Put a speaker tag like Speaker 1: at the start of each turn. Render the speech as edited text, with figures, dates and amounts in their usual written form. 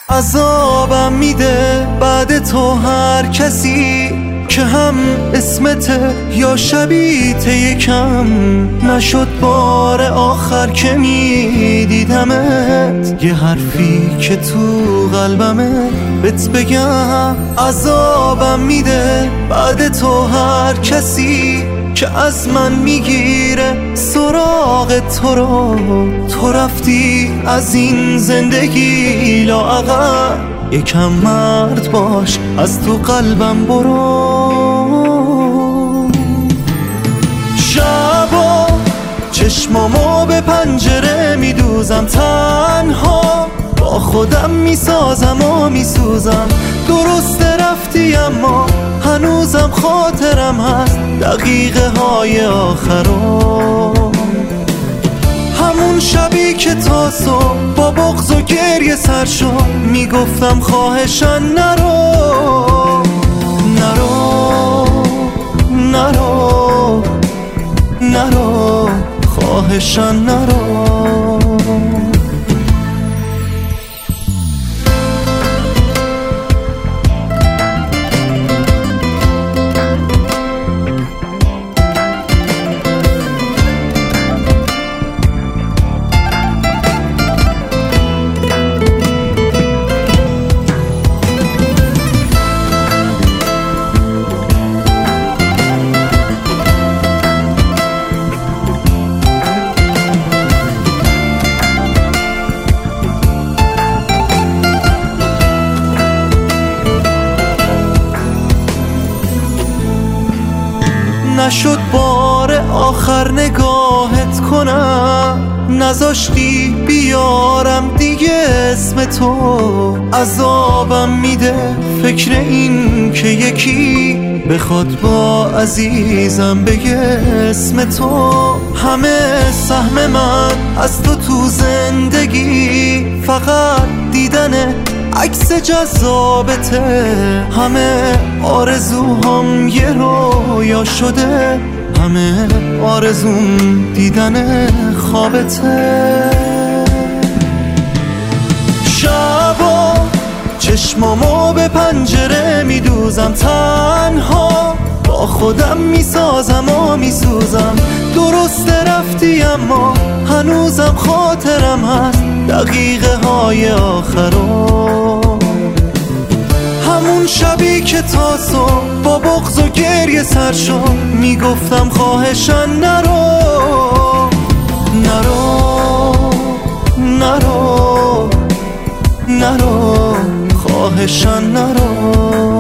Speaker 1: عذابم میده بعد تو هر کسی که هم اسمته یا شبیت یکم نشد بار آخر که میدیدمت. یه حرفی که تو قلبمه بهت بگم، عذابم میده بعد تو هر کسی که از من میگیره سراغ تو رو. تو رفتی از این زندگی لااقل، یکم مرد باش از تو قلبم برو. شبا چشمامو به پنجره میدوزم، تنها با خودم میسازم و میسوزم. درسته رفتی اما هنوزم خاطرم هست دقیقه های آخرم. همون شبی که تا صبح با بغض و گریه سر شد میگفتم خواهشن نرو نرو نرو نرو، خواهشن نرو. نشد بار آخر نگاهت کنم، نذاشتی بیارم دیگه اسم تو. عذابم میده فکر این که یکی بخواد با عزیزم بگه اسم تو. همه سهم من از تو زندگی فقط دیدن عکس جذابته. همه آرزوهام یه رویا شده، همه آرزوم دیدن خوابته. شبا چشمامو به پنجره میدوزم، تنها با خودم میسازم و میسوزم. درسته رفتی اما هنوزم خاطرم هست دقیقه های آخرم. همون شبی که تا صبح با بغض و گریه سر شد میگفتم خواهشن نرو نرو نرو نرو، خواهشن نرو.